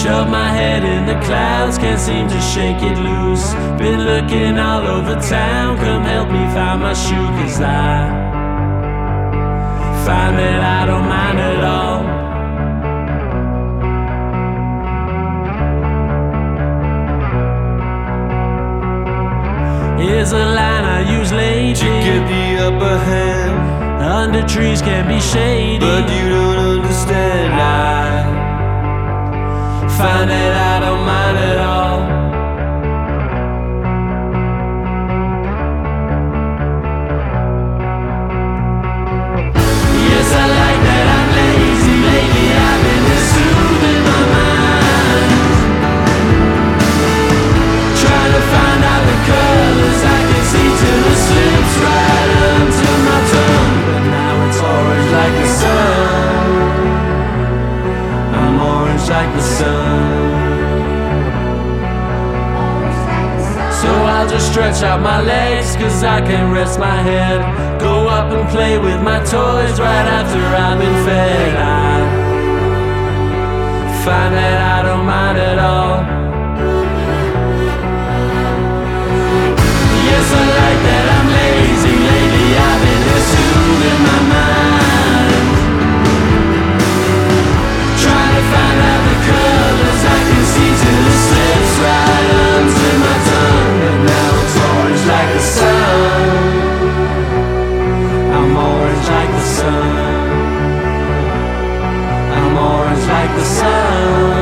Shove my head in the clouds, can't seem to shake it loose. Been looking all over town, come help me find my shoe, 'cause I find that I don't mind at all. Here's a line I use lately to get the upper hand. Under trees can be shady, but you don't understand. I find that I don't mind at all. Yes, I like that I'm lazy. Lately I've been soothing my mind, trying to find out the colors I can see till it slips right onto my tongue. But now it's orange like the sun. I'm orange like the sun. So I'll just stretch out my legs, 'cause I can't rest my head. Go up and play with my toys right after I've been fed. I find that I don't mind at all. Yes, I like that I'm lazy. Lately I've been soothing my mind, trying to find out the colors I can see till it slips right onto my tongue. But now it's orange like the sun. I'm orange like the sun. I'm orange like the sun.